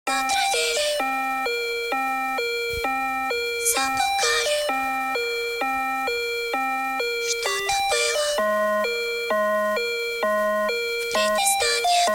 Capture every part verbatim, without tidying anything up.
Натравили, запугали, что-то было, впредь не станет.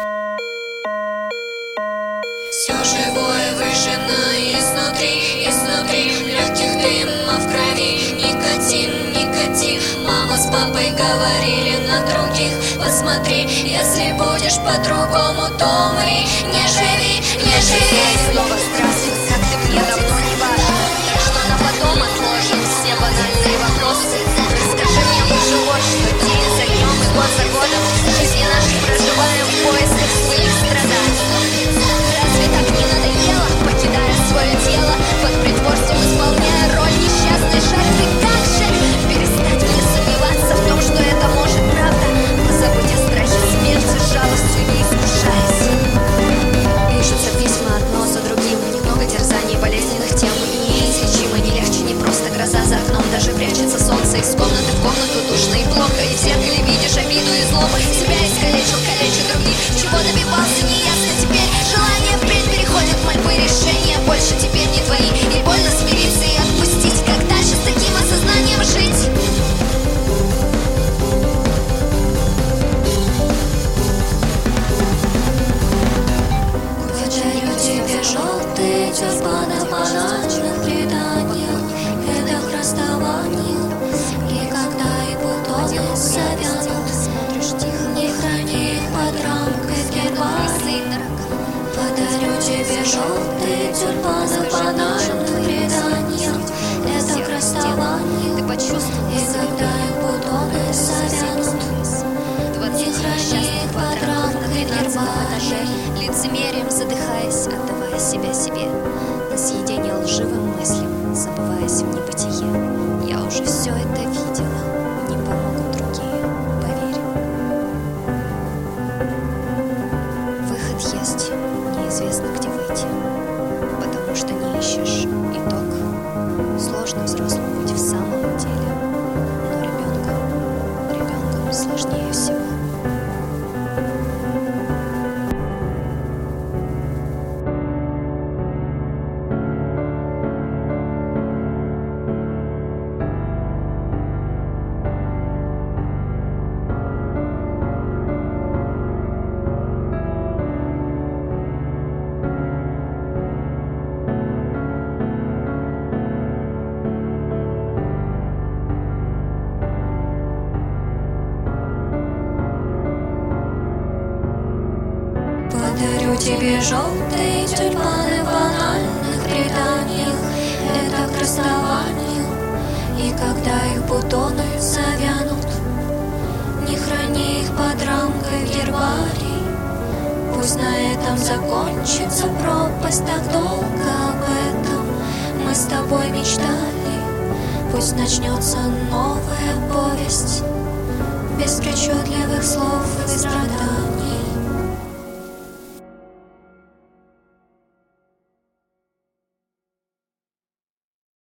Все живое выжжено изнутри, изнутри легких дыма в крови. Никотин, никотин. Мама с папой говорили на других. Посмотри, если будешь по-другому, то умри. Не живи, не живи. Снова здравствуй, как ты мне давно не важен. Так что на потом отложим все банальные вопросы. Расскажи мне лучше вот что. День за днем и год за годом жизни наши проживаем в поисках своих страданий. Разве так не надоело, покидая свое тело, под притворством исполняя роль несчастной жертвы? Как же перестать мне сомневаться в том, что это может правда? Позабыть о страхе смерти, жалостью не искушаясь. Пишутся письма одно за другим, немного терзаний, болезненных тем. Неизлечимо, не легче, не просто гроза за окном. Даже прячется солнце из комнаты в комнату, душно и плохо. И в зеркале видишь обиду и злобу. Себя искалечил, калечит других. Чего добивался, неясно теперь. Желание впредь переходит в мольбы, решения больше теперь не твои. И больно смириться и отпустить. Как дальше с таким осознанием жить? Подарю тебе желтые тюрбаны в банальных преданиях, это к расставанию. И когда и бутоны завянут, не храни их под рамкой в гербарии. Подарю тебе желтые тюрбаны в банальных преданиях, это к расставанию. Ты почувствовал, и когда и бутоны завянут, не храни их под рамкой в гербарии. лицемерием задыхаясь, отдавая себя себе, на съедение лживым мыслям, забываясь в небытие. Я уже все это видела, не помогут другие, поверь. Выход есть, неизвестно где выйти, потому что не ищешь итог. Сложно взрослым быть в самом деле, но ребенком, ребенком сложнее всего. Подарю тебе желтые тюльпаны в банальных преданиях, это к расставанию. И когда их бутоны завянут, не храни их под рамкой в гербарии. Пусть на этом закончится пропасть, так долго об этом мы с тобой мечтали. Пусть начнется новая повесть без причудливых слов и страданий.